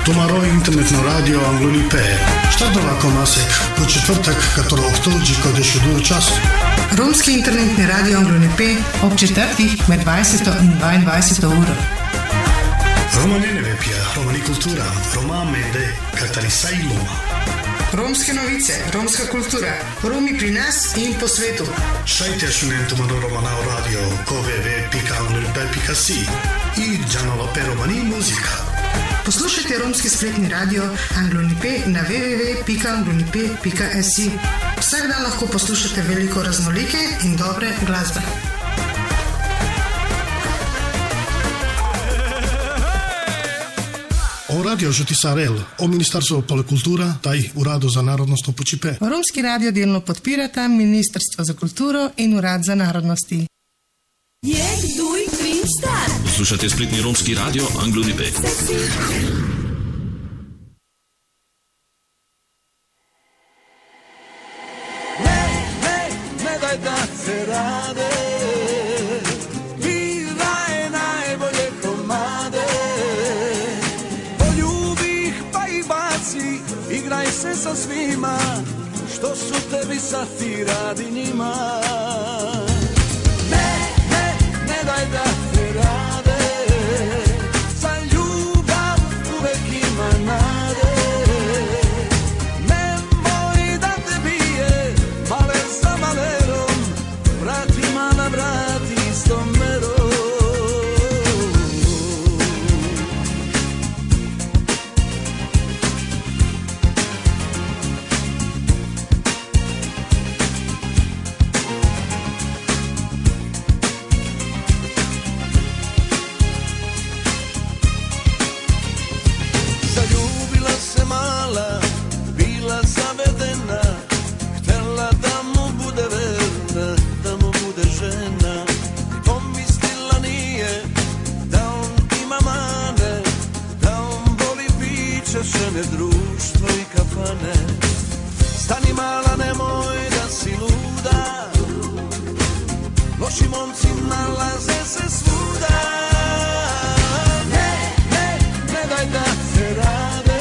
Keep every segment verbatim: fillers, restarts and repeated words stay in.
Томаро интернетно радио Англонипе. Штатова комасек во четвртак като октомври кодеше до час. Ромски интернетни радио Англонипе об четвртих мед дваесета и дваесета ура. Рома Неневепија, Романи култура, Рома Меде, Катариса и Лома. Ромски новице, ромска култура, Роми при нас и по свету. Шајте шунентума на Романау радио, кове точка англонипе точка си и Джаналопе Романи музика. Послушайте ромски сплетни радио Англонипе на дабл ю дабл ю дабл ю точка англонипе точка ес и. Всак дан лахко послушате велико разнолике и добре глазба. О радио Жутисарел, о Министерство поле култура, тај Урадо за народностно почипе. Ромски радио делно подпирата Министерство за култура и Урад за народности. Јек, дуј, три, стар. Слушате сплетни ромски радио Англонипе. Не, не, не дај да се раде. Бира е најболе комаде. Пољубих па и баци, играј се со свима, што су теби сати ради нима. Daj da se rade, za ljubav uvek ima nade. Nemoj da te bije, maler za malerom, vratima na vrati istom merom. Društvo i kafane. Stani mala, nemoj da si luda, loši momci nalaze se svuda. Ne, ne, ne daj da se rade,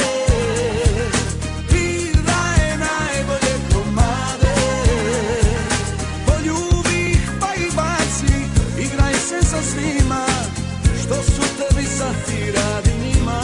bira je najbolje komade. Poljubih pa i baci, igraj se sa svima, što su tebi sati radi njima.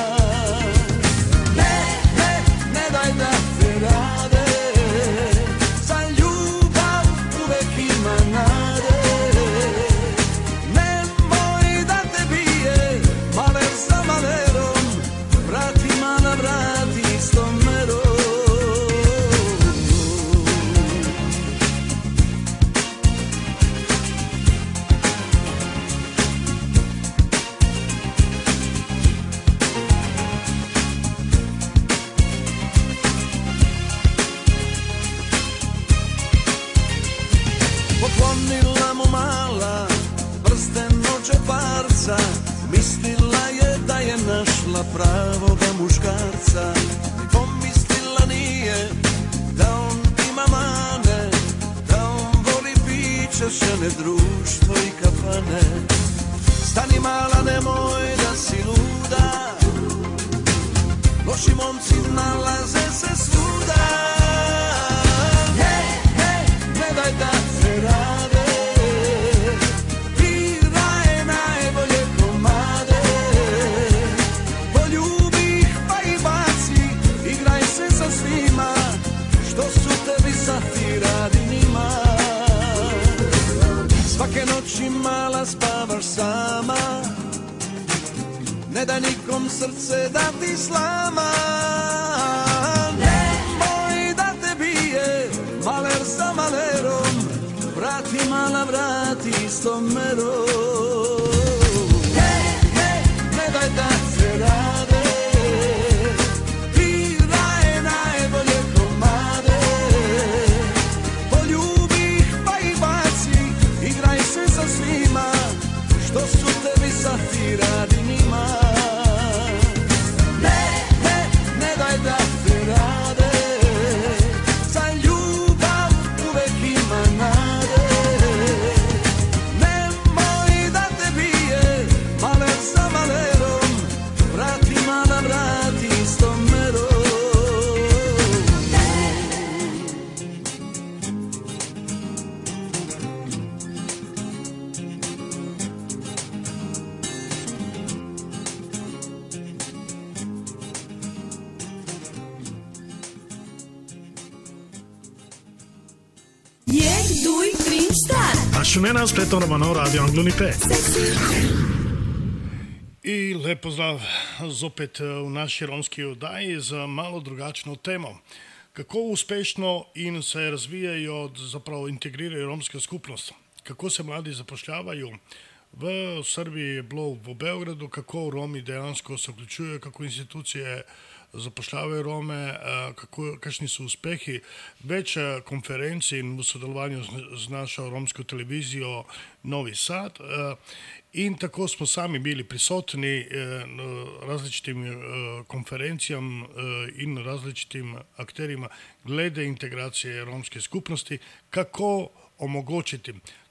Poklonila mu mala prsten od džeparca, mislila je da je našla pravoga muškarca. Pomislila nije da on ima mane, da on voli piće, žene, društvo i kafane. Stani mala, nemoj da si luda, loši momci nalaze se svuda. Hej, hej, ne daj da se rade, bira je najbolje komade. Poljubih pa i baci, igraj se sa svima, što su tebi sati radi njima. Svake noći mala spavaš sama, ne da nikom srce da ti slama. Nemoj da te bije, maler za malerom, vrati mala, vrati istom merom. Hej, hej, ne daj da se rade, bira je najbolje komade. Poljubih pa i baci, igraj se sa svima, što su tebi sati radi njima. Ne, ne, ne daj da se rade, za ljubav uvek ima nade. Nemoj da te bije, maler za malerom, vrati mala, vrati šumena spletno romano Radio Anglo-Nipe. I lep pozdrav zopet v naši romski oddaji z malo drugačno temo. Kako uspešno in se razvijajo, zapravo integrirajo romska skupnost? Kako se mladi zapošljavajo? V Srbiji je bilo v Beogradu, kako Romi dejansko se vključujejo, kako institucije zapošljavajo Rome, kako, kakšni so uspehi. Več konferenc in v sodelovanju z našo romsko televizijo Novi Sad. In tako smo sami bili prisotni različitim konferencijam in različitim akterima glede integracije romske skupnosti, kako omogočiti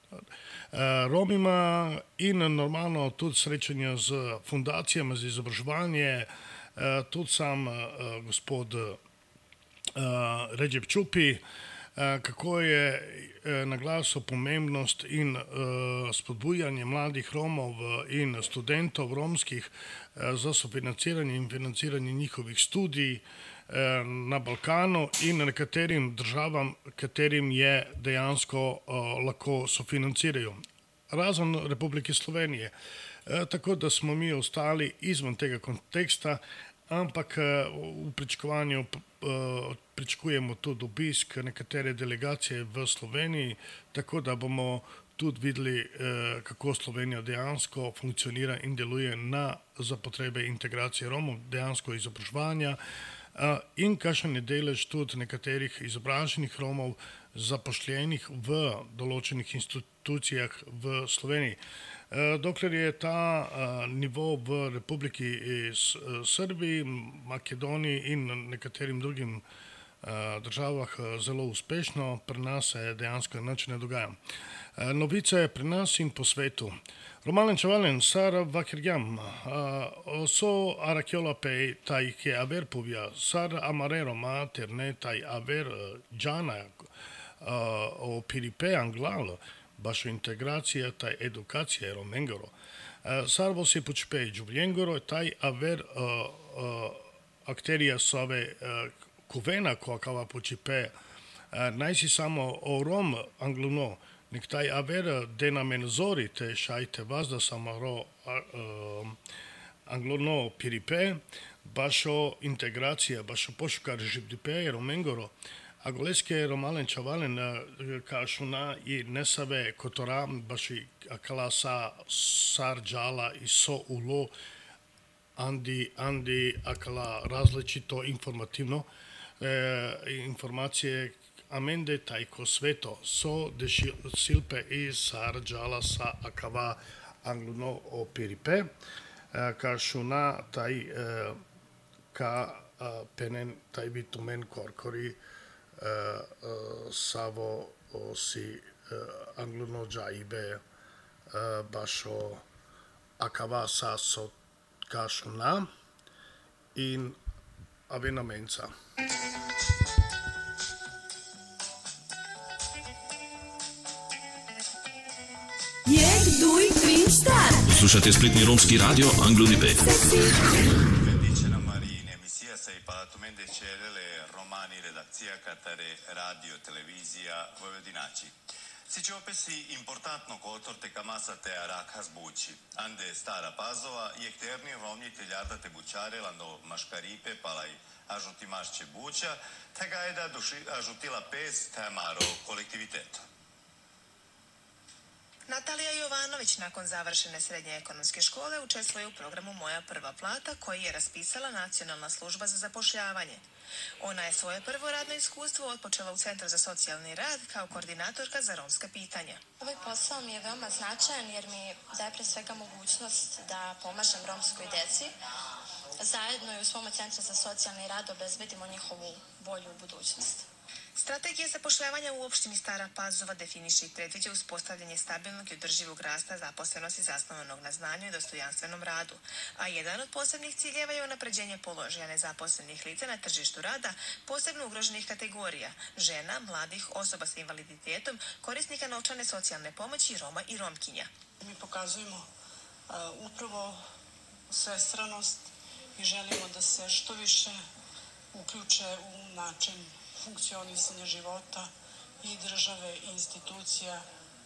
Romima in normalno tudi srečanja z fundacijami za izobraževanje, tudi sam gospod Redžep Čupi, kako je naglasil pomembnost in spodbujanje mladih Romov in študentov romskih za sofinanciranje in financiranje njihovih študij na Balkanu in nekaterim državam, katerim je dejansko lahko sofinancirajo. Razen Republike Slovenije. Tako da smo mi ostali izven tega konteksta, ampak v pričakovanju pričakujemo tudi obisk nekatere delegacije v Sloveniji, tako da bomo tudi videli, kako Slovenija dejansko funkcionira in deluje na, za potrebe integracije Romov, dejansko izobraževanja in kakšen je delež tudi nekaterih izobraženih Romov zapošljenih v določenih institucijah v Sloveniji. Dokler je ta nivo v Republiki Srbiji, Makedoniji in nekaterim drugim državah zelo uspešno, pri nas se dejansko nič ne dogaja. Novice pri nas in po svetu. Romalen Čavalen, Sara Vakirjam, so Arakjola pej taj ke aver povija, Sar Amarero mater ne taj aver džana o piripe anglalo, baš integracija taj edukacija ero mengoro. Sarvo se počpej džuvljengoro, taj aver akterija sove kuvena koja kava počpe, najsi samo o rom anglono, nek taj aver denamenzori te šajte vazda samaro anglono piripe, bašo integracija, bašo pošukar živdipe ero mengoro, Agoleske Romalen Čavalen kašuna i nesave kotora baši akala sa sarđala i so ulo andi andi akala različito informativno informacije amende tajko sveto so deši silpe i sarđala sa akava angluno o piripe kašuna taj ka penen taj bitumen korkori Uh, uh, savo si uh, anglono džaibe uh, bašo akava saso kašuna in avena menca. Jek, duj, kvin, štar. Slušate spletni romski radio Anglo-Nipe. Redakcija Katare radio televizija Vojvodinači. Siče opesi importantno kotor te kamasa te araka zbuči. Ande Stara Pazova je kterni romnji teljarda te bučare lando maškaripe palaj ažuti mašće buča, te ga je da duši ažutila pes te maro kolektiviteto. Natalija Jovanović nakon završene srednje ekonomske škole učestvuje u programu Moja prva plata koji je raspisala Nacionalna služba za zapošljavanje. Ona je svoje prvo radno iskustvo otpočela u Centru za socijalni rad kao koordinatorka za romska pitanja. Ovaj posao mi je veoma značajan jer mi daje pre svega mogućnost da pomažem romskoj deci. Zajedno i u svom Centru za socijalni rad obezbedimo njihovu bolju budućnost. Strategija zapošljavanja u opštini Stara Pazova definiše i predviđa uspostavljanje stabilnog i održivog rasta zaposlenosti zasnovanog na znanju i dostojanstvenom radu, a jedan od posebnih ciljeva je unapređenje položaja nezaposlenih lica na tržištu rada, posebno ugroženih kategorija, žena, mladih, osoba sa invaliditetom, korisnika novčane socijalne pomoći, Roma i Romkinja. Mi pokazujemo uh, upravo svestranost i želimo da se što više uključe u način funkcionisanja života i države, i institucija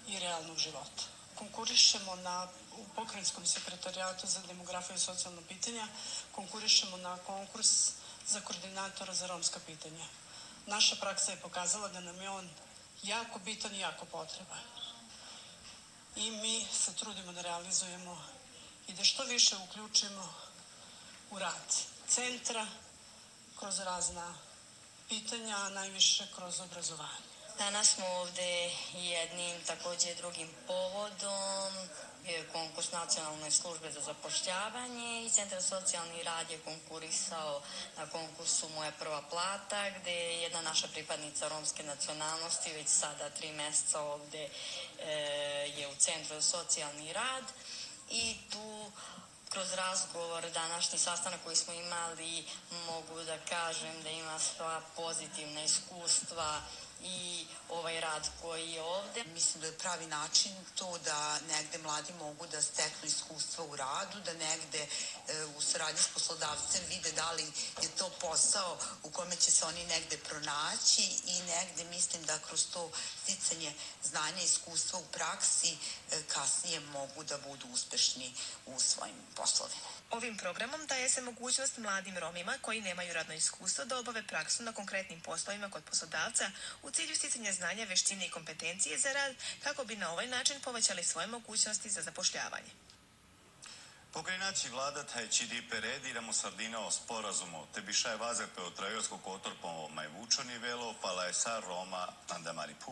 i realnog života. Konkurišemo na, u Pokrajinskom sekretarijatu za demografiju i socijalna pitanja, konkurišemo na konkurs za koordinatora za romska pitanja. Naša praksa je pokazala da nam je on jako bitan i jako potreban. I mi se trudimo da realizujemo i da što više uključimo u rad centra kroz razna pitanja, a najviše kroz obrazovanje. Danas smo ovde jednim takođe drugim povodom. Bio je konkurs Nacionalne službe za zapošljavanje i Centar socijalni rad je konkurisao na konkursu Moja prva plata, gde je jedna naša pripadnica romske nacionalnosti već sada tri meseca ovde e, je u Centru za socijalni rad i tu kroz razgovor, današnji sastanak koji smo imali, mogu da kažem da ima sva pozitivna iskustva i ovaj rad koji je ovde. Mislim da je pravi način to da negde mladi mogu da steknu iskustva u radu, da negde e, u saradnji s poslodavcem vide da li je to posao u kome će se oni negde pronaći i negde mislim da kroz to sticanje znanja i iskustva u praksi e, kasnije mogu da budu uspešni u svojim poslovima. Ovim programom daje se mogućnost mladim Romima koji nemaju radno iskustvo da obave praksu na konkretnim poslovima kod poslodavca u cilju sticanja znanja, veštine i kompetencije za rad kako bi na ovaj način povećali svoje mogućnosti za zapošljavanje. Pokrajinači vladat je Čidipe rediramo sardina o sporazumu, te bi šaj vazepe od Trajorskog otorpomo majvučoni velo, pala je sar Roma Andamari Puv.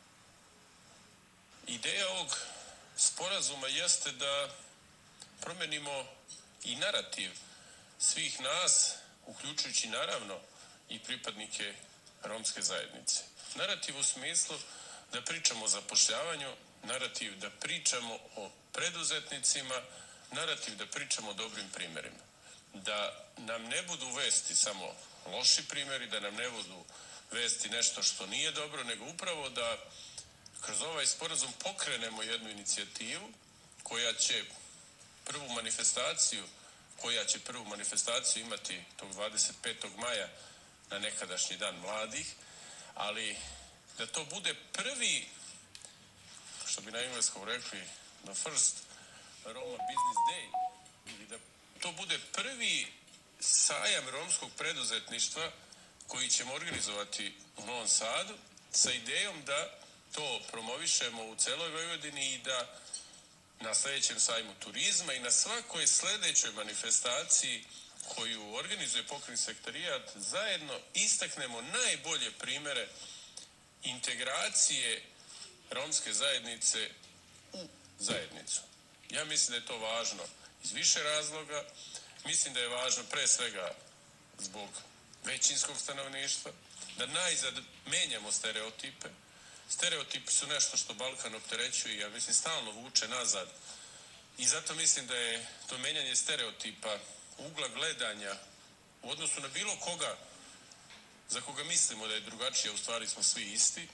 Ideja ovog sporazuma jeste da promenimo i narativ svih nas, uključujući naravno i pripadnike romske zajednice. Narativ u smislu da pričamo o zapošljavanju, narativ da pričamo o preduzetnicima, narativ da pričamo o dobrim primjerima. Da nam ne budu vesti samo loši primjeri, da nam ne budu vesti nešto što nije dobro, nego upravo da kroz ovaj sporazum pokrenemo jednu inicijativu koja će prvu manifestaciju, koja će prvu manifestaciju imati tog dvadeset petog maja na nekadašnji dan mladih, ali da to bude prvi, što bi na engleskom rekli, the first Roma Business Day, ili da to bude prvi sajam romskog preduzetništva koji ćemo organizovati u Novom Sadu sa idejom da to promovišemo u celoj Vojvodini i da na sljedećem sajmu turizma i na svakoj sljedećoj manifestaciji koju organizuje Pokrajinski sekretarijat zajedno istaknemo najbolje primere integracije romske zajednice u zajednicu. Ja mislim da je to važno iz više razloga. Mislim da je važno pre svega zbog većinskog stanovništva, da najzad menjamo stereotipe. Stereotipi su nešto što Balkan opterećuje i ja mislim stalno vuče nazad. I zato mislim da je to menjanje stereotipa, ugla gledanja u odnosu na bilo koga za koga mislimo da je drugačije, u stvari smo svi isti,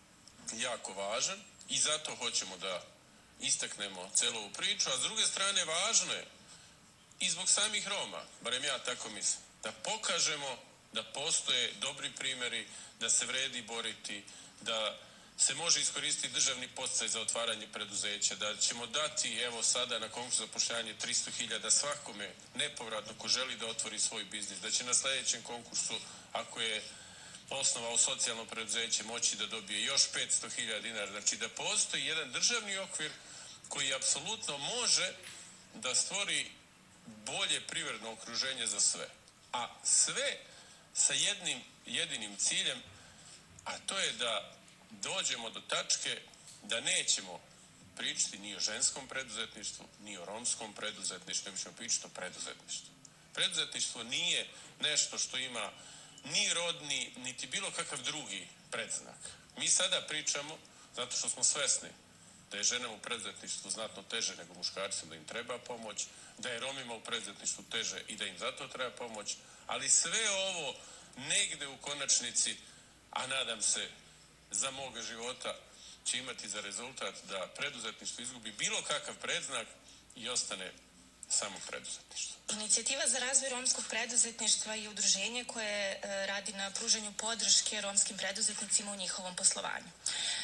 jako važan i zato hoćemo da istaknemo celu ovu priču, a s druge strane važno je i zbog samih Roma, barem ja tako mislim, da pokažemo da postoje dobri primjeri, da se vredi boriti, da se može iskoristiti državni podsticaj za otvaranje preduzeća, da ćemo dati, evo sada na konkursu za zapošljavanje tristo hiljada svakome nepovratno ko želi da otvori svoj biznis, da će na sljedećem konkursu, ako je osnovao socijalno preduzeće, moći da dobije još petsto hiljada dinara. Znači da postoji jedan državni okvir koji apsolutno može da stvori bolje privredno okruženje za sve. A sve sa jednim jedinim ciljem, a to je da dođemo do tačke da nećemo pričati ni o ženskom preduzetništvu, ni o romskom preduzetništvu, nego ćemo pričati o preduzetništvu. Preduzetništvo nije nešto što ima ni rodni, niti bilo kakav drugi predznak. Mi sada pričamo, zato što smo svesni da je ženama u preduzetništvu znatno teže nego muškarcima, da im treba pomoć, da je Romima u preduzetništvu teže i da im zato treba pomoć, ali sve ovo negde u konačnici, a nadam se za moga života, će imati za rezultat da preduzetništvo izgubi bilo kakav predznak i ostane samo preduzetništvo. Inicijativa za razvoj romskog preduzetništva je udruženje koje radi na pružanju podrške romskim preduzetnicima u njihovom poslovanju.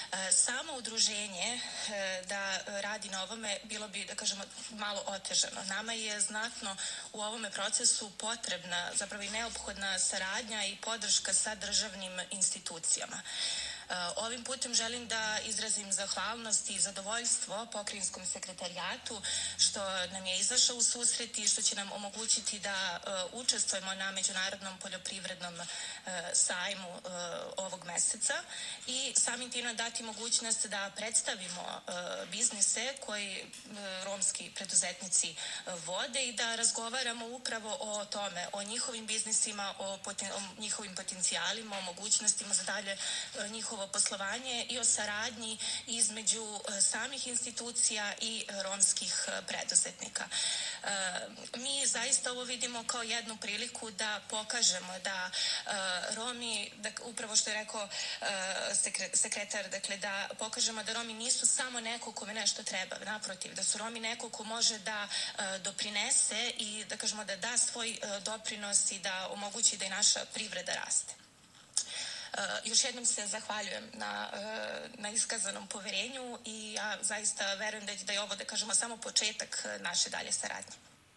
Samo udruženje da radi na ovome bilo bi, da kažemo, malo otežano. Nama je znatno u ovome procesu potrebna, zapravo i neophodna saradnja i podrška sa državnim institucijama. Ovim putem želim da izrazim zahvalnost i zadovoljstvo Pokrajinskom sekretarijatu što nam je izašao u susret i što će nam omogućiti da učestvujemo na Međunarodnom poljoprivrednom sajmu ovog meseca i samim tim dati mogućnost da predstavimo biznise koji romski preduzetnici vode i da razgovaramo upravo o tome, o njihovim biznisima, o, poten, o njihovim potencijalima, o mogućnostima za dalje njihovo poslovanje i o saradnji između samih institucija i romskih preduzetnika. Mi zaista ovo vidimo kao jednu priliku da pokažemo da Romi, da, upravo što je rekao sekretar, dakle da pokažemo da Romi nisu samo neko kome nešto treba, naprotiv, da su Romi neko ko može da doprinese i da kažemo da da svoj doprinos i da omogući da i naša privreda raste. Uh, još jednom se zahvaljujem na, uh, na iskazanom poverenju i ja zaista verujem da je, da je ovo, da kažemo, samo početak naše dalje saradnje.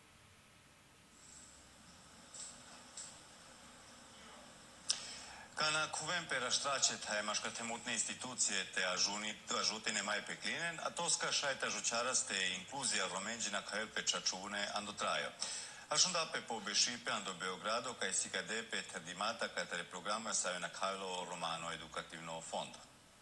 Kana kuvem per ashtraqet e mashkëtemutne institucije te ajutine mai peklinen, atoska shajta žučaraste e inkluzija romengjina ka helpe čačune andotraja. Ajundape po Bešipe ando Beogrado kaj si kadepe trdimata katare programa sa na Kajlo Romano edukativno fondo.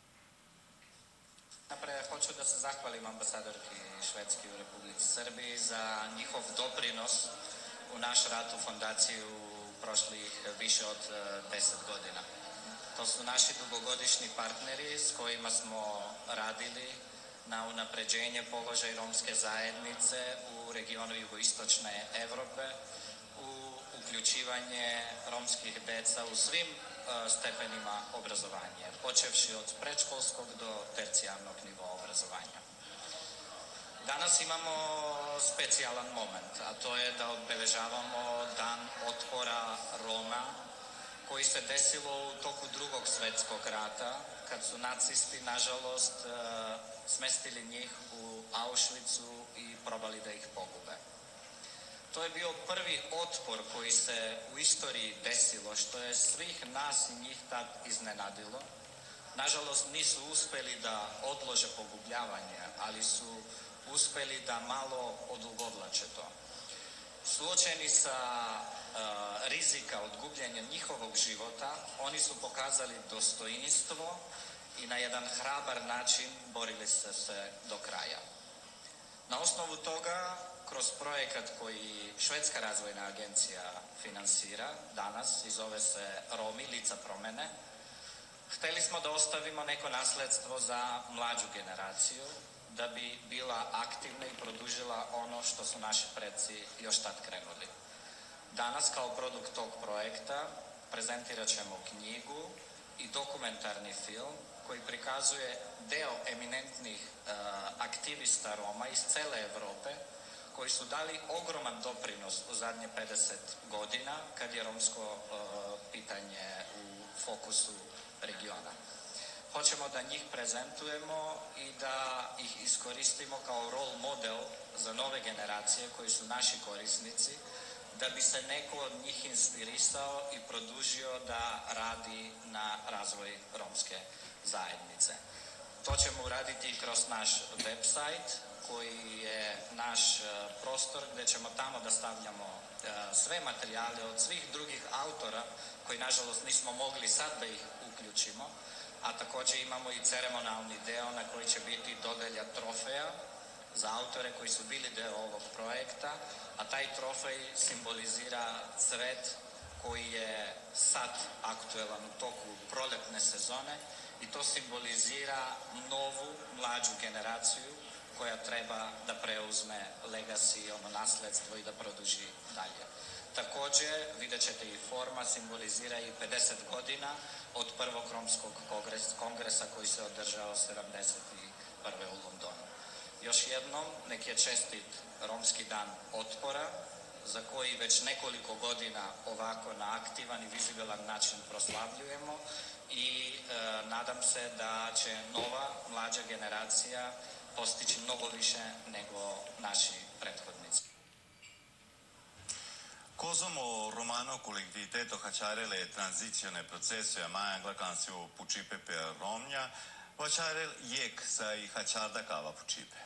Naprej hoću da se zahvalim ambasadorki Švedske u Republici Srbiji za njihov doprinos u naš rad u fondaciju prošlih više od deset godina. To su naši dugogodišnji partneri s kojima smo radili na unapređenje položaja romske zajednice u regionu jugoistočne Evrope, u uključivanje romskih deca u svim uh, stepenima obrazovanja, počevši od predškolskog do tercijarnog nivoa obrazovanja. Danas imamo specijalan moment, a to je da obeležavamo Dan otpora Roma, koji se desilo u toku drugog svetskog rata, kad su nacisti, nažalost, smestili njih u Auschwitzu i probali da ih pogube. To je bio prvi otpor koji se u istoriji desilo, što je svih nas i njih tad iznenadilo. Nažalost, nisu uspeli da odlože pogubljavanje, ali su uspeli da malo odugovlače to. Suočeni sa uh, rizika od gubljenja njihovog života, oni su pokazali dostoinstvo i na jedan hrabar način borili se se do kraja. Na osnovu toga, kroz projekat koji Švedska razvojna agencija finansira danas i zove se Romi, lica promene, hteli smo da ostavimo neko nasledstvo za mlađu generaciju, da bi bila aktivna i produžila ono što su naši preci još tad krenuli. Danas, kao produkt tog projekta, prezentirat ćemo knjigu i dokumentarni film koji prikazuje deo eminentnih uh, aktivista Roma iz cele Evrope koji su dali ogroman doprinos u zadnje pedeset godina kad je romsko uh, pitanje u fokusu regiona. Hoćemo da njih prezentujemo i da ih iskoristimo kao role model za nove generacije koji su naši korisnici, da bi se neko od njih inspirisao i produžio da radi na razvoj romske zajednice. To ćemo uraditi i kroz naš website koji je naš prostor gdje ćemo tamo da stavljamo sve materijale od svih drugih autora koji nažalost nismo mogli sad da ih uključimo, a također imamo i ceremonalni deo na koji će biti dodelja trofeja za autore koji su bili deo ovog projekta, a taj trofej simbolizira cvet koji je sad aktuelan u toku proletne sezone i to simbolizira novu, mlađu generaciju koja treba da preuzme legacy, ono nasledstvo i da produži dalje. Također, vidjet ćete i forma simbolizira i pedeset godina od prvog romskog kongres, kongresa koji se održao sedamdeset prve u Londonu. Još jednom, nek je čestit Romski dan otpora za koji već nekoliko godina ovako na aktivan i vizibilan način proslavljujemo i e, nadam se da će nova, mlađa generacija postići mnogo više nego naši prethodnici. Kosomo romano colectiviteto hacciarele transizione processo e mai anglacansio pucipe per Romnia, vacciarel jek sai hacciarda cava pucipe.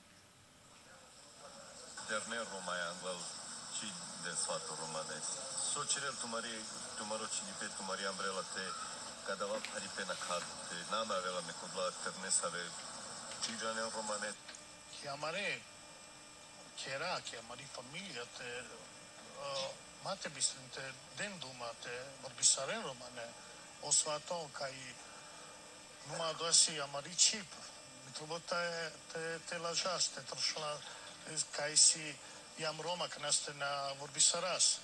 Terner romai anglal ci del sfatto romanes. So cirel tumari tumaro ci di pet tumari ambrela te kada va pari pena kad te nama vela me kodla ternesave ci giane romanes. Chiamare chiara, chiamare famiglia te uh, mate bislinte denduma te vorbisaren romane o svato kai numa dosi amari chip mitrobota te te lažaste trošla kaj si jam Roma knaste na vorbisaras.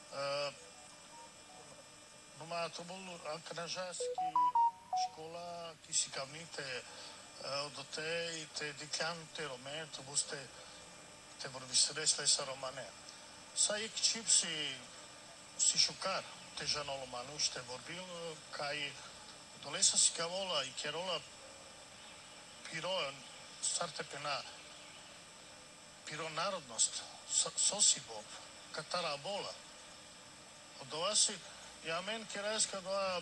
Numa to bol knažaski škola, ki si kavnite do te te diklante Rome, to boste te vorbisares lesa Romane. Sa ik čip si si šukar, te žano Romanu, šte vorbil, kaj dolesa si kavola i kerola piro starte pena piro narodnost, sosibov, katara bola. Od ovasi, ja men kirajska dva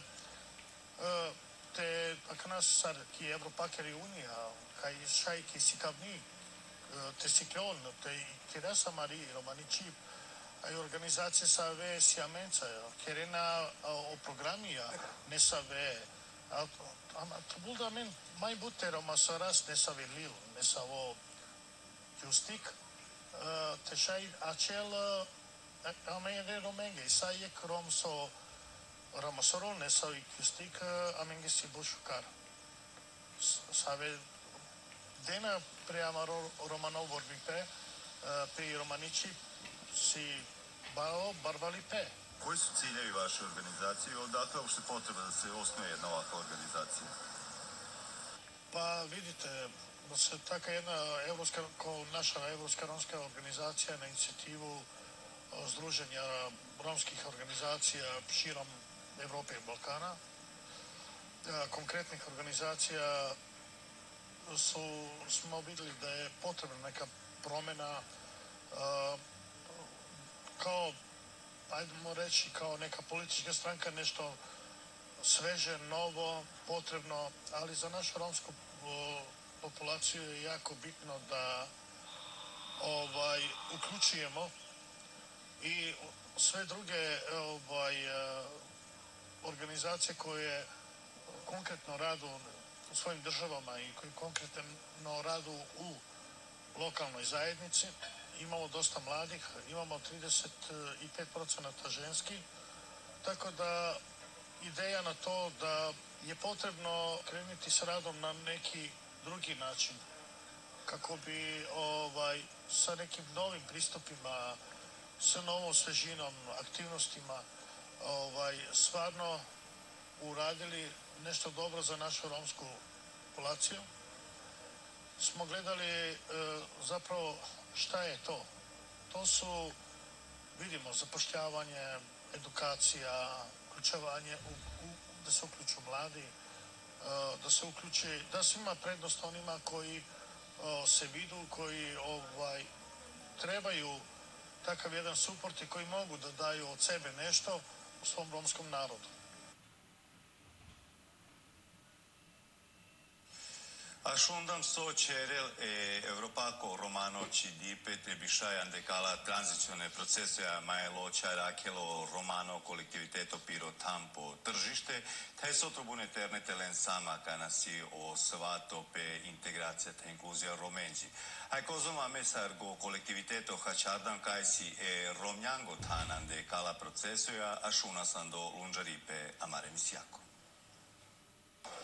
te, ak nas sad, ki Evropakeri unija, kaj šaj ki si kavni, te siklon, te kirasa mari, romani čip, a i organizacije sa ve sjamenca, kerena o programija, ne sa ve, a to bulda men, maj bute Roma sa ras, ne sa ve lil, ne sa vo justic, te șai acel amenge romenge, sa e rom so ramasorone sa i justic amenge si bușucar. Sa ve dena pre amaro romanov vorbipe, pri romanici si bao barbalipe. Koji su ciljevi vaše organizacije i odakle uopšte potreba da se osnuje jedna ovakva organizacija? Pa vidite, da se taka jedna evropska, kao naša evropska romska organizacija na inicijativu združenja romskih organizacija širom Evrope i Balkana, konkretnih organizacija su, smo vidjeli da je potrebna neka promjena kao, ajdemo reći, kao neka politička stranka, nešto sveže, novo, potrebno, ali za našu romsku populaciju je jako bitno da ovaj uključujemo i sve druge ovaj organizacije koje konkretno radu u svojim državama i koji konkretno radu u lokalnoj zajednici. Imamo dosta mladih, imamo trideset pet procenata ženski, tako da ideja na to da je potrebno krenuti s radom na neki drugi način, kako bi ovaj, sa nekim novim pristupima, sa novom svežinom, aktivnostima, ovaj, stvarno uradili nešto dobro za našu romsku populaciju. Smo gledali e, zapravo šta je to. To su, vidimo, zapošljavanje, edukacija, uključavanje, u, u, da se uključu mladi, da se uključi, da se ima prednost onima koji o, se vidu, koji ovaj, trebaju takav jedan suport i koji mogu da daju od sebe nešto u svom romskom narodu. Ashundam so cerel e Evropako romano ci dipete bishayan de cala tranzicione procesuja majeloća rakelo romano kolektiviteto piro tampo tržište, taj sotrobune terne telen sama kana si o svato pe integracija te inkluzija romenji. Aj kozoma mesar go kolektiviteto hačardan kaj si e romnjango tanan de cala procesuja, ashuna sando lunđaripe amare misjako.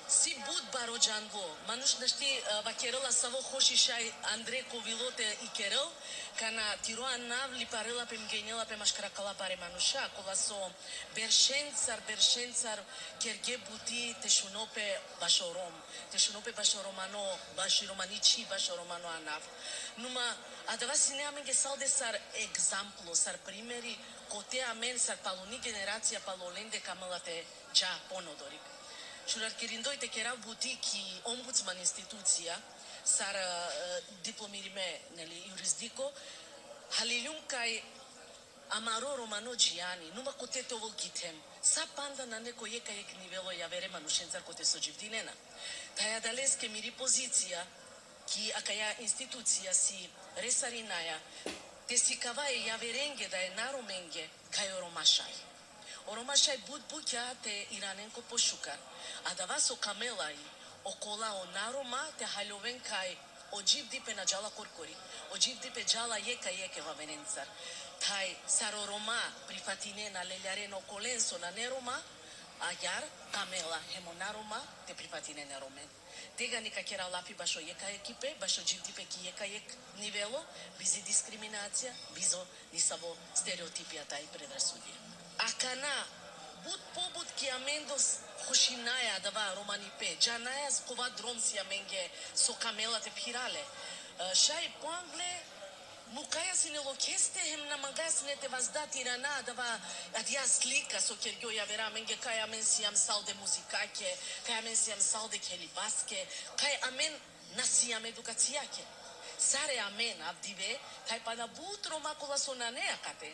Си буд бароджанво, мануш нашти вакерела саво хоши шай Андре Ковилоте и Керел, кана тироа нав ли парела пем генела пем ашкракала паре мануша, коласо бершенцар, бершенцар, керге бути тешунопе башором, тешунопе башорomano, bashiromanici, bashoromano anav. Numa, adava sine amenge salde sar exemplo, sar primeri, kote amen sar paloni generația palolende kamalate ja ponodorik. Šurar kirindojte kera butiki ombudsman institucija sar uh, diplomirime neli jurisdiko halilum kai amaro romano giani numa kotete volkitem sa panda na neko jeka jek nivelo javere manušencar kote sođivdinena. Taja daleske miri pozicija ki akaja institucija si resarinaja te si kavaje javerenge da je naromenge kaj oromašaj. Oromašaj bud bukja te iranenko pošukar. A da vas o kamelaj okola o naroma te haljoven kaj ođiv dipe na džala korkori, ođiv dipe džala jeka jeke vavenencar. Taj saroroma prifatine na leljareno kolenso na neroma, a jar kamela hemo naroma te prifatine neromen. Tega nika kera lapi bašo jeka ekipe, bašo dživ dipe ki jeka jek nivelo, bizi diskriminacija, bizo nisavo stereotipija taj predrasudje. A kana bud pobud ki amendos hošinaja dava romani pe, džanaja skova dromsija menge so kamela te pirale. Šaj poangle mukaja si ne lokeste hem na magas ne te vazdati rana dava adja slika so kergio ja vera menge kaj amen siam salde muzikake, kaj amen siam salde kelibaske, kaj amen nasiam edukacijake. Sare amen avdive, kaj pada bud romakula sonanea kate.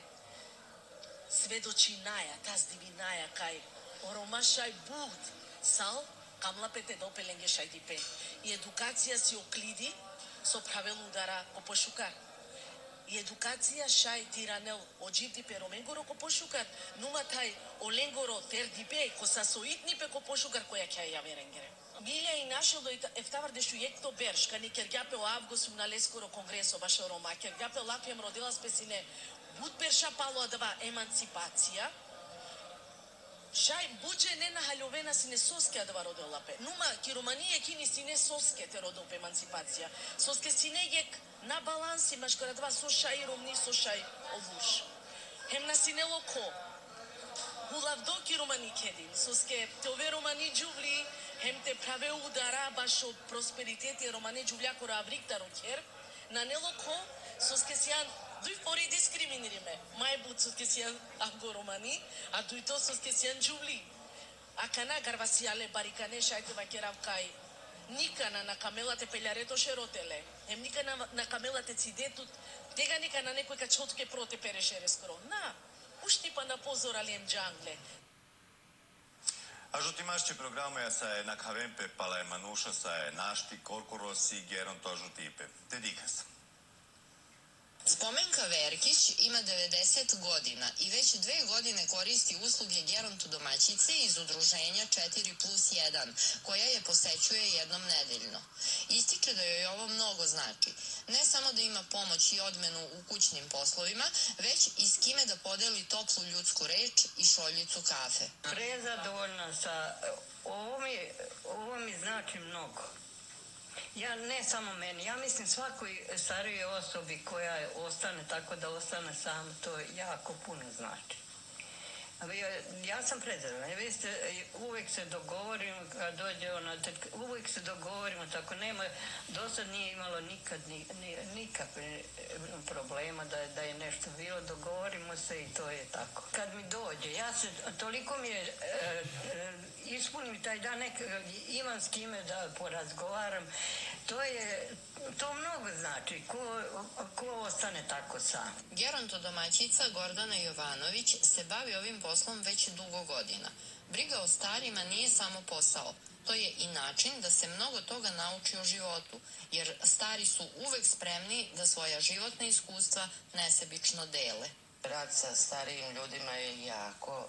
Svedočinaja, tas divinaja kaj oromašaj bud sal kamlapete dopelenge šaj dipe. I edukacija si oklidi so pravelu udara ko pošukar. I edukacija šaj tiranel ođiv dipe romengoro ko pošukar. Numa taj olengoro ter dipe ko sa soitnipe ko pošukar koja kja ja verengere. Milja i našelo eftavar dešu jekto berš, kani kergjape o avgustum na leskoro kongreso baš Roma, kergjape lapijem rodila spesine bud berša palo adava emancipacija, šaj buđe ne na haljovena sine soske adava rodelape. Numa, ki Romanije kini sine soske te rodop emancipacija. Soske sine jek na balansi, maš kada dva sošaj romni sošaj ovuš. Hem na sine loko, hulavdo ki Romani kedin, soske te ove Romani džuvli, hem te prave udara baš o prosperiteti Romane džuvlja kora avrikta roker, na ne loko, soske sijan dui fori discriminirime. Mai but sos que sian ango romani, a dui to sos que sian juvli. A cana garvasiale baricane shaite vaqueram kai. Nikana na camela te peleareto šerotele. Em nikana na camela te cidetut. Tega nikana neko ka čotke prote pereșere skoro. Na, ušti pa na pozor aliem džangle. Ažutimašće programu ja sa je na kavempe pala je manuša sa je našti korkorosi geron to ažutipe. Te dikas. Spomenka Verkić ima devedeset godina i već dve godine koristi usluge gerontodomaćice iz udruženja četiri plus jedan, koja je posećuje jednom nedeljno. Ističe da joj ovo mnogo znači. Ne samo da ima pomoć i odmenu u kućnim poslovima, već i s kime da podeli toplu ljudsku reč i šoljicu kafe. Prezadovoljna sa ovo mi, ovo mi znači mnogo. Ja, ne samo meni, ja mislim svakoj starijoj osobi koja ostane tako da ostane sam, to jako puno znači. Ja sam prezadovoljna, vi ste, uvijek se dogovorimo, kad dođe ona, uvijek se dogovorimo, tako nema, do sad nije imalo nikad, ni, ni, nikakve problema da, da je nešto bilo, dogovorimo se i to je tako. Kad mi dođe, ja se, toliko mi je, e, ispunim taj dan, nek, imam s kime da porazgovaram, to je, to mnogo znači, ko, ko ostane tako sam. Gerontodomaćica Gordana Jovanović se bavi ovim poslom već dugo godina. Briga o starima nije samo posao, to je i način da se mnogo toga nauči o životu, jer stari su uvek spremni da svoja životna iskustva nesebično dele. Rad sa starijim ljudima je jako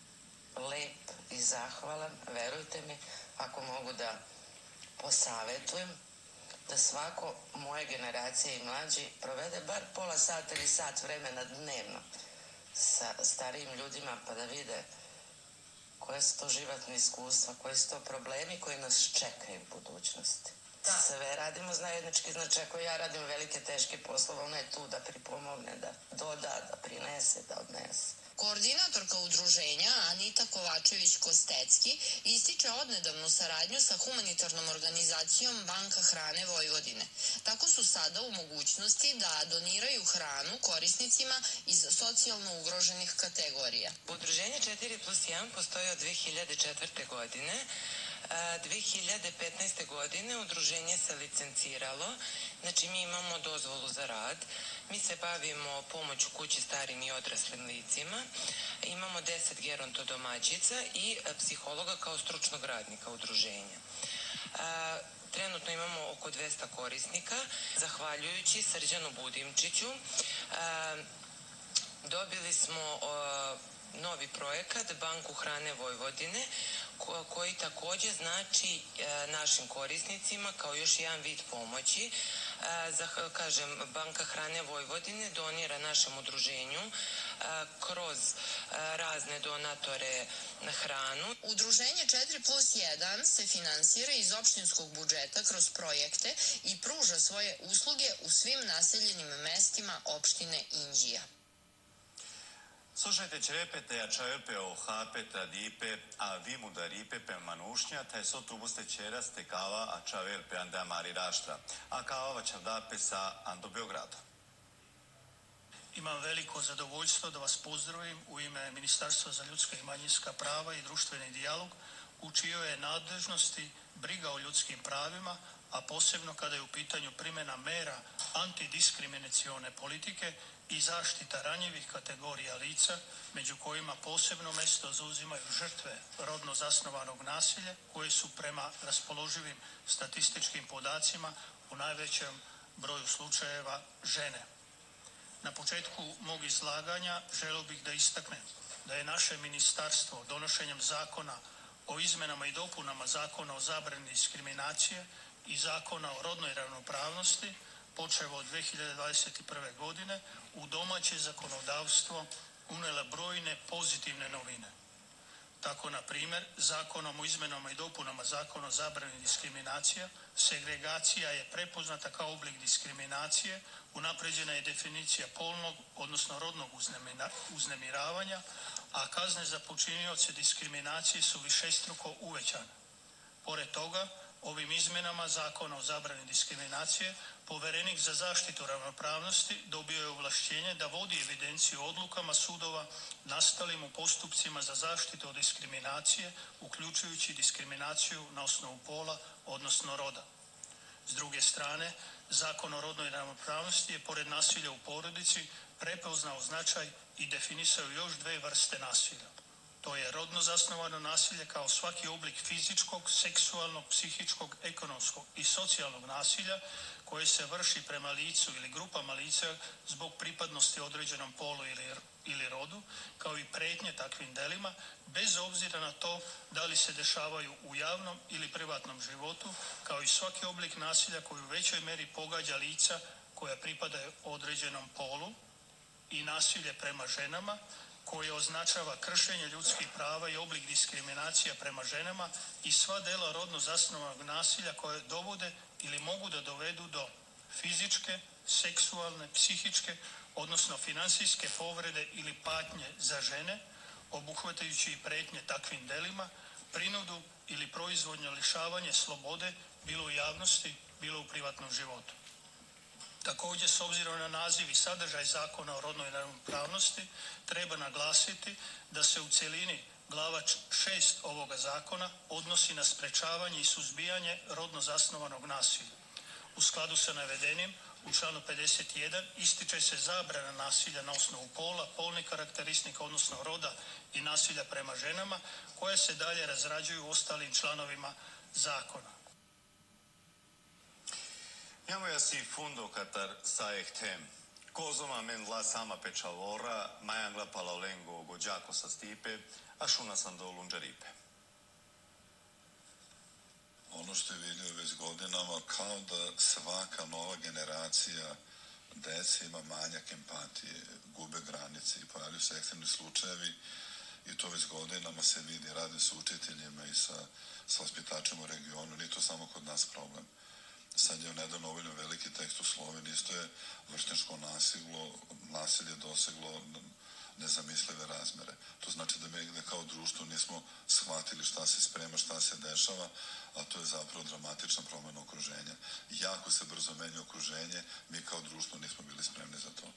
lep i zahvalan, verujte mi, ako mogu da posavetujem, da svako moje generacije i mlađi provede bar pola sata ili sat vremena dnevno sa starijim ljudima pa da vide koje su to životne iskustva, koji su to problemi koji nas čekaju u budućnosti. Da. Sve radimo zajednički, znači ako ja radim velike teške poslove, ona je tu da pripomogne, da doda, da prinese, da odnese. Koordinatorka udruženja Anita Kovačević-Kostecki ističe odnedavnu saradnju sa humanitarnom organizacijom Banka hrane Vojvodine. Tako su sada u mogućnosti da doniraju hranu korisnicima iz socijalno ugroženih kategorija. Udruženje četiri plus jedan postoji od dve hiljade četvrte. godine. dve hiljade petnaeste. godine udruženje se licenciralo, znači mi imamo dozvolu za rad, mi se bavimo pomoću kući starim i odraslim licima, imamo deset gerontodomaćica i psihologa kao stručnog radnika udruženja. Trenutno imamo oko dvesta korisnika, zahvaljujući Srđanu Budimčiću. Dobili smo novi projekat Banku hrane Vojvodine, koji takođe znači našim korisnicima kao još jedan vid pomoći. Kažem, Banka hrane Vojvodine donira našem udruženju kroz razne donatore na hranu. Udruženje četiri plus jedan se finansira iz opštinskog budžeta kroz projekte i pruža svoje usluge u svim naseljenim mestima opštine Inđija. Slušajte črepete, ja čajpe o hapeta dipe, a vi mu da ripe pe manušnja, taj so tu buste čeraste kava, a čavel pe anda mari raštra, a kava vaćav dape sa Ando Beogradu. Imam veliko zadovoljstvo da vas pozdravim u ime Ministarstva za ljudska i manjinska prava i društveni dijalog, u čijoj je nadležnosti briga o ljudskim pravima, a posebno kada je u pitanju primjena mera antidiskriminacione politike i zaštita ranjivih kategorija lica, među kojima posebno mesto zauzimaju žrtve rodno zasnovanog nasilja, koje su prema raspoloživim statističkim podacima u najvećem broju slučajeva žene. Na početku mog izlaganja želio bih da istaknem da je naše ministarstvo donošenjem zakona o izmenama i dopunama Zakona o zabrani diskriminacije i Zakona o rodnoj ravnopravnosti počevo od dve hiljade dvadeset prve. godine u domaće zakonodavstvo unela brojne pozitivne novine. Tako, na primjer, Zakonom o izmenama i dopunama Zakona o zabrani diskriminacija, segregacija je prepoznata kao oblik diskriminacije, unapređena je definicija polnog, odnosno rodnog uznemiravanja, a kazne za počinioce diskriminacije su višestruko uvećane. Pored toga, ovim izmenama Zakona o zabrani diskriminacije, poverenik za zaštitu ravnopravnosti dobio je ovlašćenje da vodi evidenciju o odlukama sudova nastalim u postupcima za zaštitu od diskriminacije, uključujući diskriminaciju na osnovu pola, odnosno roda. S druge strane, Zakon o rodnoj ravnopravnosti je, pored nasilja u porodici, prepoznao značaj i definisao još dve vrste nasilja. To je rodno zasnovano nasilje kao svaki oblik fizičkog, seksualnog, psihičkog, ekonomskog i socijalnog nasilja koje se vrši prema licu ili grupama lica zbog pripadnosti određenom polu ili, ili rodu, kao i pretnje takvim delima, bez obzira na to da li se dešavaju u javnom ili privatnom životu, kao i svaki oblik nasilja koji u većoj meri pogađa lica koja pripadaju određenom polu, i nasilje prema ženama, koje označava kršenje ljudskih prava i oblik diskriminacija prema ženama i sva dela rodno zasnovanog nasilja koje dovode ili mogu da dovedu do fizičke, seksualne, psihičke, odnosno finansijske povrede ili patnje za žene, obuhvatajući i pretnje takvim delima, prinudu ili proizvodnje lišavanje slobode, bilo u javnosti, bilo u privatnom životu. Također, s obzirom na naziv i sadržaj Zakona o rodnoj ravnopravnosti, treba naglasiti da se u cjelini glava šest ovoga zakona odnosi na sprečavanje i suzbijanje rodno zasnovanog nasilja. U skladu sa navedenim, u članu pedeset jedan ističe se zabrana nasilja na osnovu pola, polnih karakteristika, odnosno roda i nasilja prema ženama, koje se dalje razrađuju u ostalim članovima zakona. Jamo jasi fundo katar saehtem. Kozoma men la sama pečalora, majangla palaulengo gođako sa stipe, a šuna sam do lunđaripe. Ono što je vidio već godinama, kao da svaka nova generacija dece ima manjak empatije, gube granice i pojavljaju se ekstremni slučajevi i to već godinama se vidi, radi sa učiteljima i sa, sa vaspitačima u regionu, nije to samo kod nas problem. Sad je nedavno objavljen veliki tekst u Sloveniji, isto je vršnjačko nasilje, nasilje doseglo nezamislive razmere. To znači da mi da kao društvo nismo shvatili šta se sprema, šta se dešava, a to je zapravo dramatična promjena okruženja. Jako se brzo menja okruženje, mi kao društvo nismo bili spremni za to.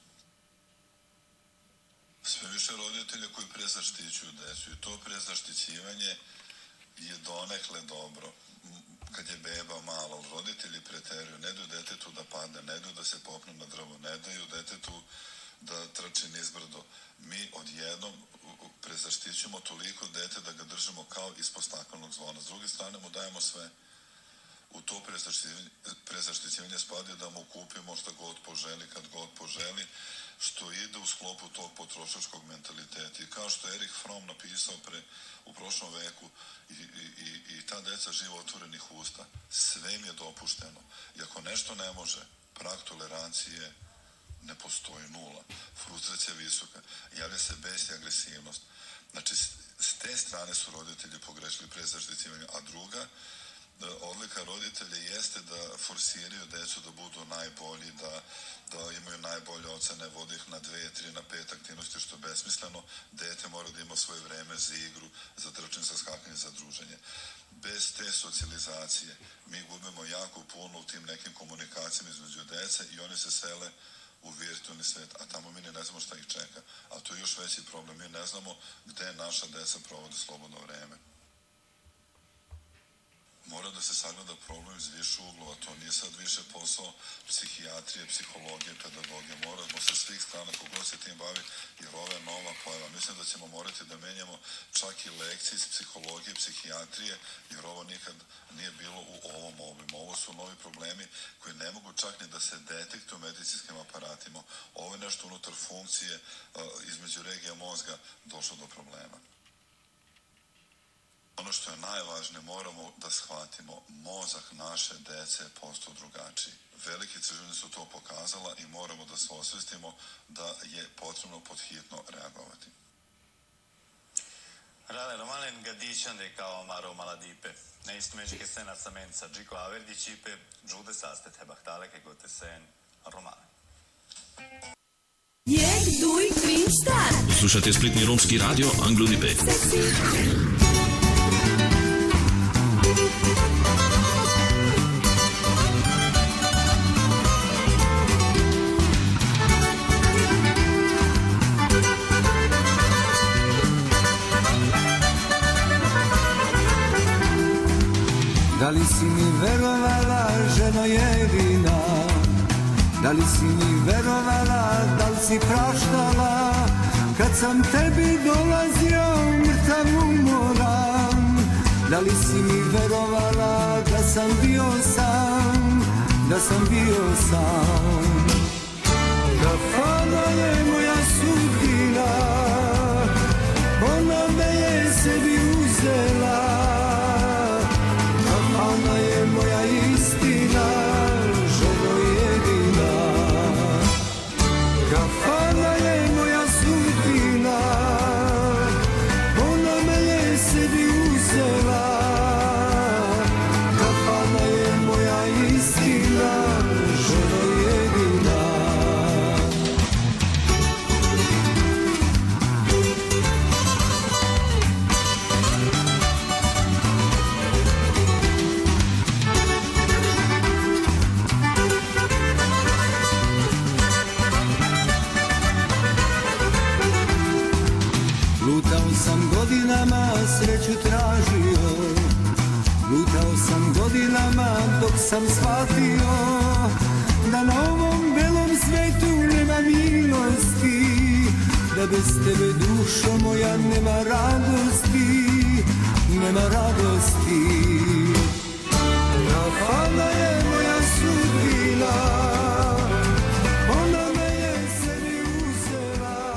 Sve više roditelja koji prezaštićuju decu i to prezaštićivanje je donekle dobro. Kad je beba mala, roditelji preteruju, ne daju detetu da padne, ne daju da se popne na drvo, ne daju detetu da trči nizbrdo. Mi odjednom prezaštićujemo toliko dete da ga držimo kao ispod staklenog zvona. S druge strane mu dajemo sve. U to prezaštićivanje spada da mu kupimo šta god poželi, kad god poželi, što ide u sklopu tog potrošačkog mentaliteta. I kao što je Erik Fromm napisao pre, u prošlom veku, i, i, i ta deca žive otvorenih usta. Sve im je dopušteno. I ako nešto ne može, prag tolerancije ne postoji, nula. Frustracija je visoka. Javlja se bes i agresivnost. Znači, s te strane su roditelji pogrešili prezaštićivanje, a druga odlika roditelja jeste da forsiraju decu da budu najbolji, da, da imaju najbolje ocene, vode ih na dve, tri, na pet aktivnosti, što je besmisleno. Dete mora da ima svoje vreme za igru, za trčanje, za skakanje, za druženje. Bez te socijalizacije mi gubimo jako puno u tim nekim komunikacijama između dece i oni se sele u virtualni svet, a tamo mi ne znamo šta ih čeka. A to je još veći problem. Mi ne znamo gde naša deca provode slobodno vreme. Mora da se sagleda problem iz više uglova, to nije sad više posao psihijatrije, psihologije, pedagogije, moramo sa svih strana kogod se tim bavi, jer ovo je nova pojava. Mislim da ćemo morati da menjamo čak i lekcije iz psihologije, psihijatrije, jer ovo nikad nije bilo u ovom obimu. Ovo su novi problemi koji ne mogu čak ni da se detektuju medicinskim aparatima. Ovo je nešto unutar funkcije između regija mozga došlo do problema. Ono što je najvažnije, moramo da shvatimo, mozak naše dece je postao drugačiji. Veliki istraživanja su to pokazala i moramo da se osvestimo da je potrebno podhitno reagovati. Rale Romalen Gadićan de kao Maro Maladipe. Ne istumeđike sena samenca Džiko Averdićipe, Džude sastet hebahtaleke gote sen Romalen. Jek, duj, trin, star. Slušate Splitni romski radio Anglo-Nipe. Da li si mi verovala, ženo jedina? Da li si mi verovala, da li si praštala? Kad sam tebi dolazio mrtav umoran. Da li si mi verovala, da sam bio sam, da sam bio sam? Kafana je moja sudbina, ona me je sebi uzela. Ona je moja istina, ženo jedina. Kafana je moja sudbina, ona me je sebi uzela. Kafana je moja istina, ženo jedina. Lutao sam godinama, sreću tražio. Lutao sam godinama dok sam shvatio da na ovom belom svetu nema milosti, da bez tebe dušo moja nema radosti, nema radosti. Kafana je moja sudbina, ona me je sebi uzela.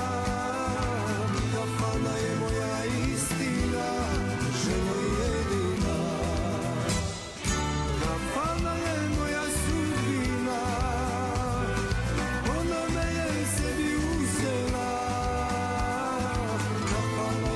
Kafana je moja istina, ženo jedina. Kafana je moja sudbina, ona me je sebi uzela. Kafana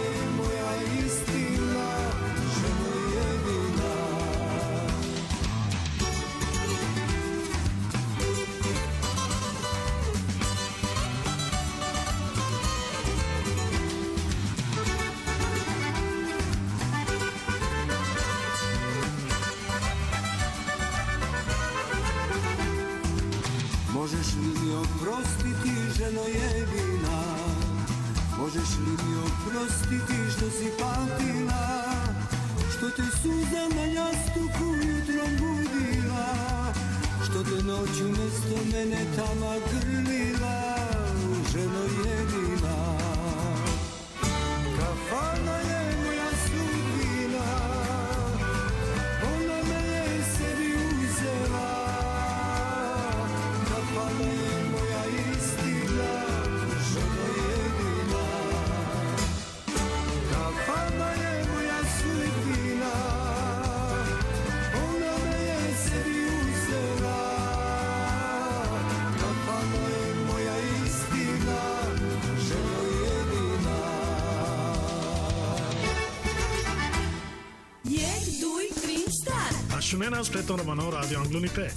Možeš li mi oprostiti, ženo jedina? Možeš li mi oprostiti što si patila? Što te suza na jastuku jutrom budila? Što te noću mjesto mene tama grlila? Ženo jedina. Kafana je moja sudbina, ona me je sebi uzela. Kafana je moja istina, ženo jedina. Kafana je moja sudbina, ona me je sebi uzela. Kafana je moja istina, ženo jedina. Jek, duj, trin, start. A šumena spletno romano Radio Anglo-Nipe.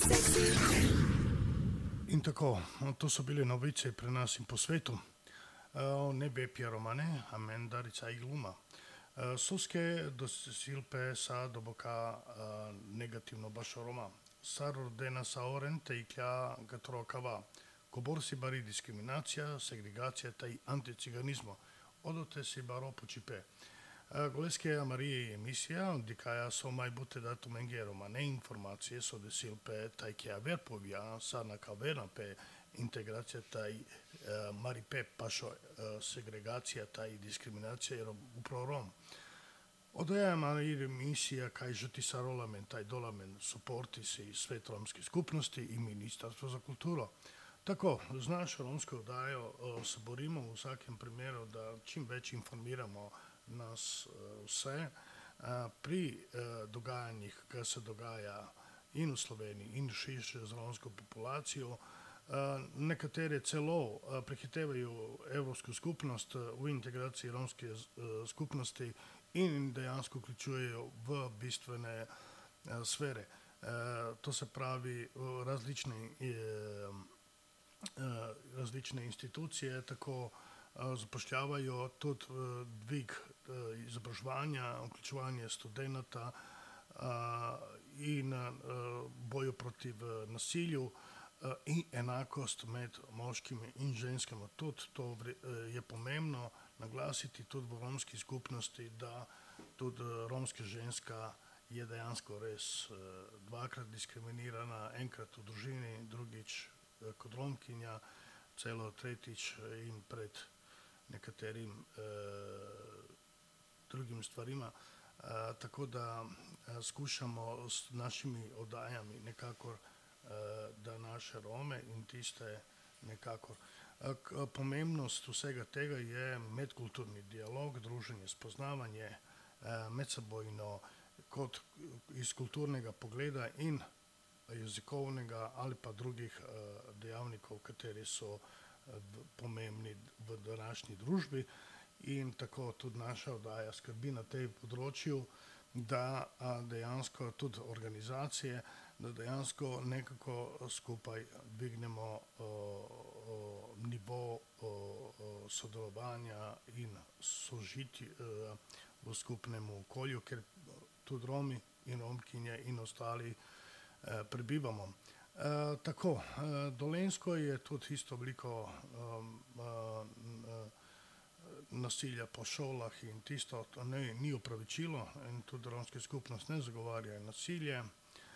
In tako, to so bile novice pri nas in po svetu. Uh, ne bepje romane, a mendarica i gluma. Uh, Soske do silpe sa doboka uh, negativno baš roma. Sar ordena sa orente i klja gatrokava. Kobor si bari diskriminacija, segregacija taj anticiganizmo. Odote si baro počipe. Goleske Marije emisija, dikaja so maj bute datu menge romane informacije so de silpe taj kja verpovja sa na kavena pe integracija taj uh, mari pe pašo uh, segregacija taj diskriminacija jer upravo rom. Odaja Marije emisija kaj žuti sa rolamen taj dolamen suporti si svet romske skupnosti i Ministarstvo za kulturo. Tako, z našo romsko odajo uh, se borimo v vsakem primeru, da čim več informiramo nas uh, vse uh, pri uh, dogajanjih, ki se dogaja in v Sloveniji in širše z romsko populacijo. Uh, nekatere celo uh, prehitevajo Evropsko skupnost uh, v integraciji romske uh, skupnosti in dejansko vključujejo v bistvene uh, sfere. Uh, to se pravi uh, različne, uh, uh, različne institucije, tako zapošljavajo tudi uh, dvig uh, izobraževanja, vključevanje študenta uh, in uh, boju protiv uh, nasilju uh, in enakost med moškimi in ženskami. Tudi to uh, je pomembno naglasiti tudi v romski skupnosti, da tudi uh, romska ženska je dejansko res uh, dvakrat diskriminirana, enkrat v družini, drugič uh, kot romkinja, celo tretjič in pred nekaterim eh, drugim stvarima. Eh, tako da eh, skušamo s našimi oddajami nekako eh, da naše Rome in tiste nekako. Eh, pomembnost vsega tega je medkulturni dialog, druženje, spoznavanje eh, medsebojno kot iz kulturnega pogleda in jezikovnega ali pa drugih eh, dejavnikov, kateri so pomembni v današnji družbi in tako tudi naša oddaja skrbi na tej področju, da dejansko tudi organizacije, da dejansko nekako skupaj dvignemo o, o, nivo o, o sodelovanja in sožitja v skupnem okolju, ker tudi Romi in Romkinje in ostali eh, prebivamo. Uh, tako, uh, Dolensko je tudi isto veliko um, uh, nasilja po šolah in tisto to ne, ni opravičilo in tudi romske skupnost ne zagovarja nasilje. Uh,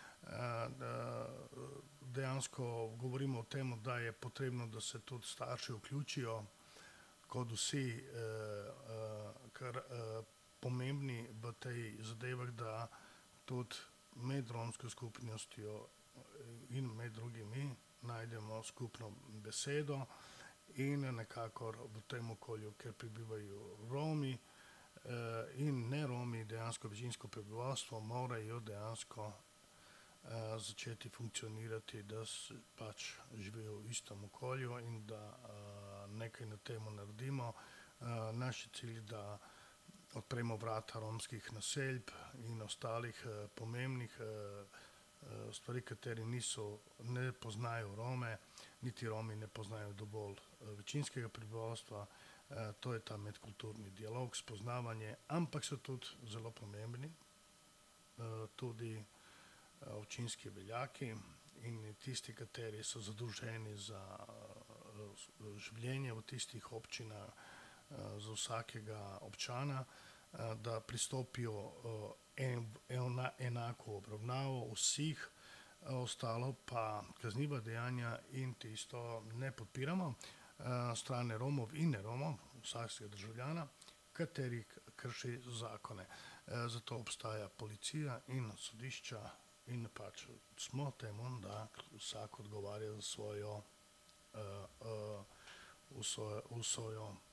da, dejansko govorimo o tem, da je potrebno, da se tudi starši vključijo kot vsi uh, uh, kar uh, pomembni v tej zadevah, da tudi med romsko skupnostjo in med drugimi najdemo skupno besedo in nekako v tem okolju, ker prebivajo Romi eh, in ne Romi, dejansko večinsko prebivalstvo, morajo dejansko eh, začeti funkcionirati, da pač živijo v istem okolju in da eh, nekaj na temu naredimo. Eh, naš cilj, da odpremo vrata romskih naseljb in ostalih eh, pomembnih eh, stvari, kateri niso, ne poznajo Rome, niti Romi ne poznajo dovolj večinskega prebivalstva. To je ta medkulturni dialog, spoznavanje, ampak so tudi zelo pomembni tudi občinski veljaki in tisti, kateri so zadolženi za uh, življenje v tistih občinah, uh, za vsakega občana, uh, da pristopijo uh, en, ena, enako obravnavo vseh, uh, ostalo pa kazniva dejanja in tisto ne podpiramo uh, strane Romov in ne Romov, vsakega državljana, kateri krši zakone. Uh, zato obstaja policija in sodišča in pač smo temu, da vsak odgovarja za svojo, uh, uh, v svojo, v svojo uh,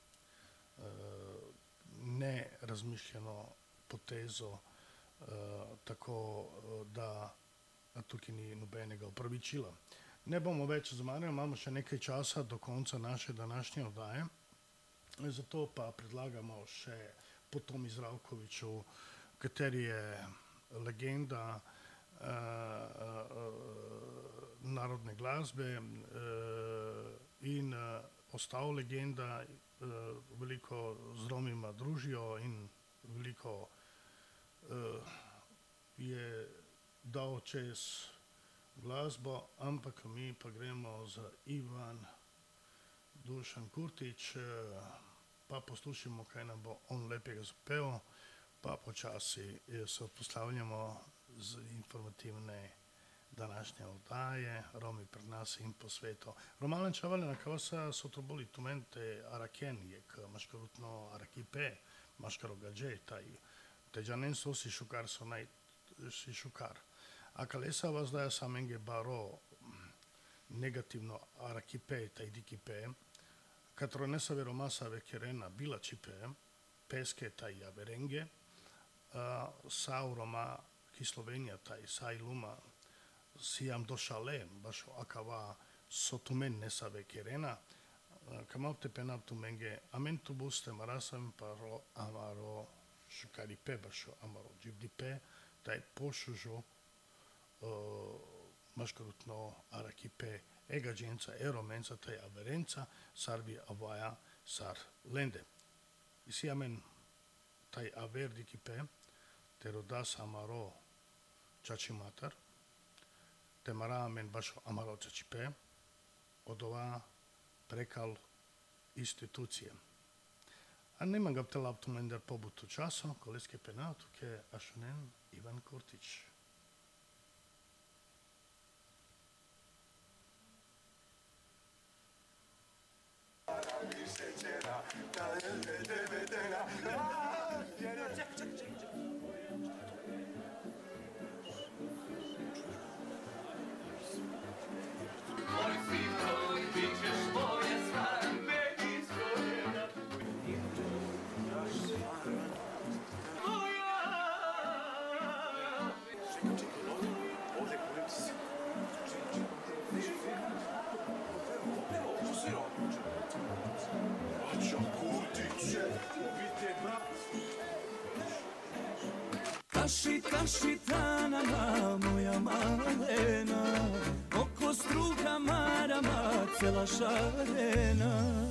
nerazmišljeno potezo, uh, tako uh, da tukaj ni nobenega upravičila. Ne bomo več zamarjali, imamo še nekaj časa do konca naše današnje oddaje, zato pa predlagamo še po Tomi Zdravkoviću, kateri je legenda Uh, uh, narodne glasbe uh, in uh, ostal legenda, uh, veliko z Romima družijo in veliko uh, je dal čez glasbo, ampak mi pa gremo za Ivan Dušan Kurtić, uh, pa poslušamo, kaj nam bo on lepega zapel, pa počasi se odposlavljamo z informativne današnje oddaje, Romi pred nas in po svetu. Romalan Čavalina, kava so to boli tumente Araken, jek maškarutno Arakipe, maškaro gađe, taj teđanen so si šukar so naj si šukar. A kalesa vas daja samenge baro negativno Arakipe, taj dikipe, katro ne save romasa vekerena bila čipe, peske taj javerenge, sauroma ki Slovenija, taj saj luma, sijam došale, baš akava sotumen nesave kerena, kamav te penal tumenge, amen tu buste marasam paro amaro šukaripe, baš amaro dživdipe, taj pošužo maškarutno arakipe, ega dženca, eromenca, taj averenca, sarvi avaja, sar lende. I si amen taj aver dikipe, tero das amaro čačimatar, te mara amen baš amaro čačipe, od ova prekal institucije. A nema ga ptelav tu mender pobutu časo, koleske penatu, ke ašunen Ivan Kurtić. Kaši, kaši, tanana, moja malena, oko struka marama, cela šarena.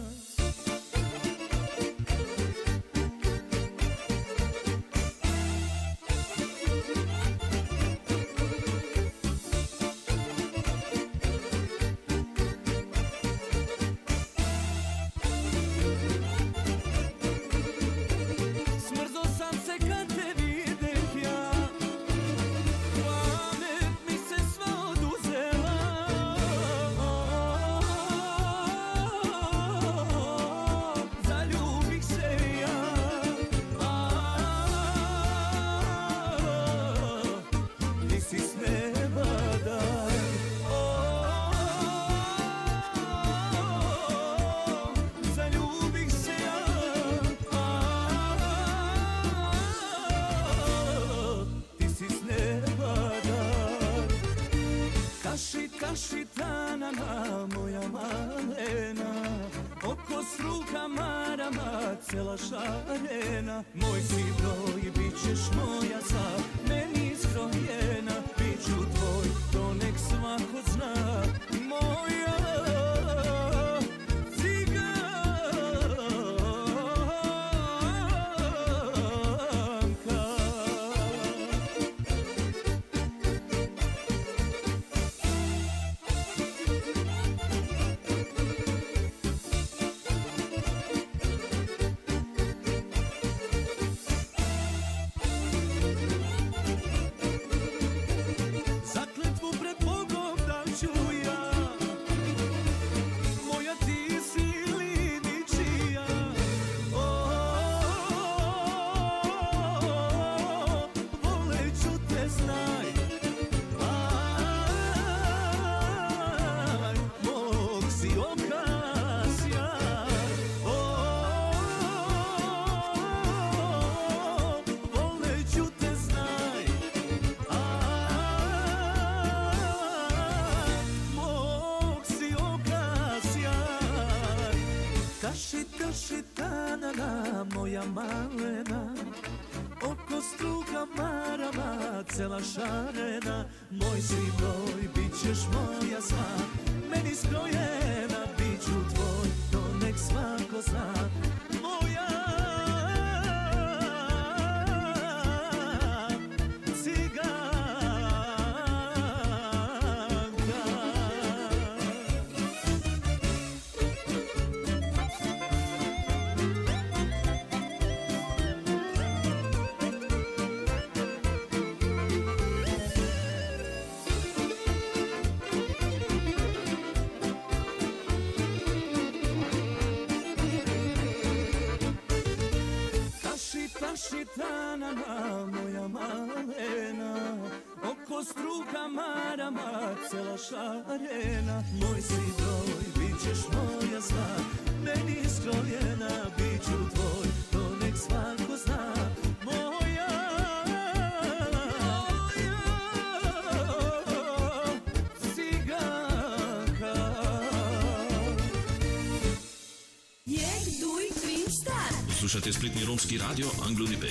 Cela šarena, moj si broj, bit ćeš moja sva, meni iskrojena, bit ću tvoj, to nek svako zna, moja ciganka. Taši, taši, tanana, moja malena, oko struka marama, cela šarena, moj si broj, bit ćeš moja sva, meni skrojena, bit ću tvoj, to nek svako zna, moja Tanana, moja malena, oko struka marama, cela šarena, moj si broj, bit ćeš moja sva, meni skrojena, bit ću tvoj, to nek svako zna, moja, moja ciganka. Jeg, duj, trin, star. Slušate Spletni romski radio Anglo-Nipe.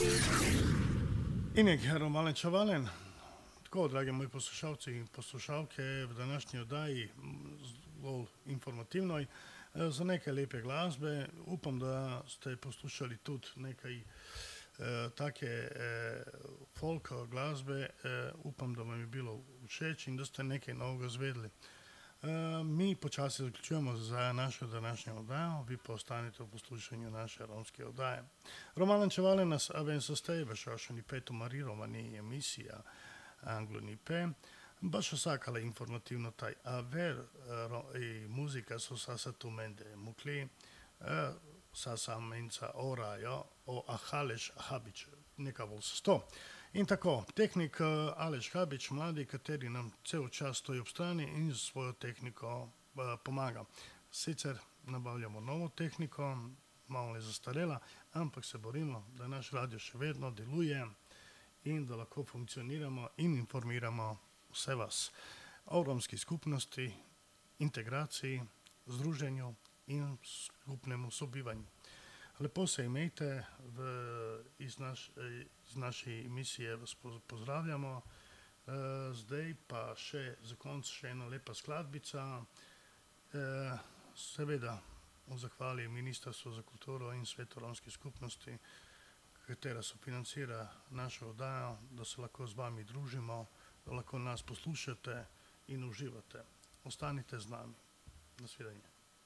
In je Roman Čavalen. Tako, dragi moji poslušalci in poslušalke, v današnji oddaji zelo informativnoj, za nekaj lepe glasbe. Upam, da ste poslušali tudi nekaj eh, take eh, folk glasbe. Eh, upam, da vam je bilo všeč in da ste nekaj novega zvedeli. Uh, mi počasi zaključujemo za našo današnjo oddajo, vi pa ostanete v poslušanju naše romske oddaje. Roman Čevalen nas aven sastaje, bašašani peto mari romani emisija Anglo-Nipe, baš osakala informativno taj aver uh, i muzika su sasa tu mende mukli, uh, sasa menca orajo o Ahaleš Habić, neka vol sa sto. In tako, tehnik Aleš Habić, mladi, kateri nam cel čas stoji ob strani in z svojo tehniko uh, pomaga. Sicer nabavljamo novo tehniko, malo je zastarela, ampak se borimo, da naš radio še vedno deluje in da lahko funkcioniramo in informiramo vse vas o romski skupnosti, integraciji, združenju in skupnemu sobivanju. Lepo se imejte, v, iz, naš, iz naše emisije vas pozdravljamo. E, zdaj pa še za konc še ena lepa skladbica. E, seveda v zahvali Ministrstvo za kulturo in Svetu romske skupnosti, katera so financira našo oddajo, da se lahko z vami družimo, da lahko nas poslušate in uživate. Ostanite z nami. Nasvidenje.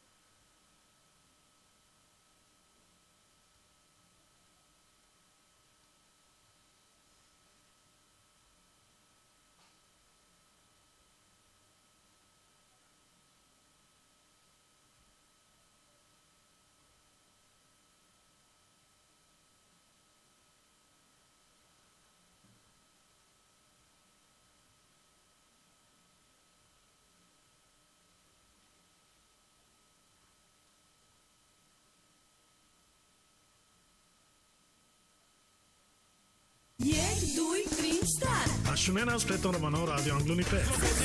Jeg, duj, trin, star. Ašumena spletno romano radio Anglo-Nipe.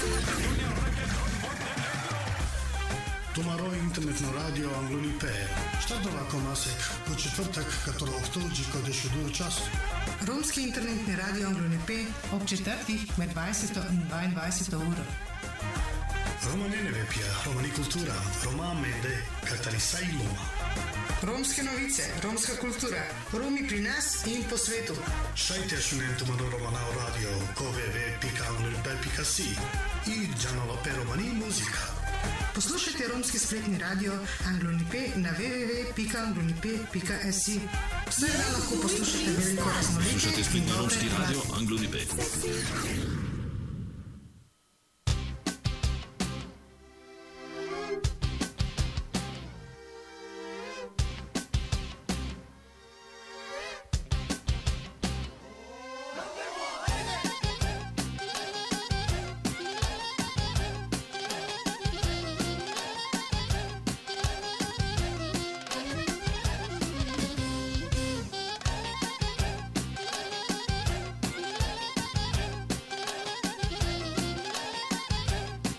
Tomaro internetno radio Anglo-Nipe. Štadova komasek po četvrtak, katero obtođi kod je šudur čas. Romski internetni radio Anglo-Nipe ob četrtih med dvajseto in dvaindvajseto uro. Romanene vepija, romani kultura, Roma mende, katalisaj loma. Romske novice, romska kultura, Romi pri nas in po svetu. Šajte šunen Tomaro romana radio w w w pika anglo-nipe pika si i džanalope romani muzika. Poslušajte romski spletni radio Anglo-Nipe na w w w pika anglo-nipe pika si. Vse da lahko poslušate veliko raznolike. Slušate spletni romski radio Anglo-Nipe.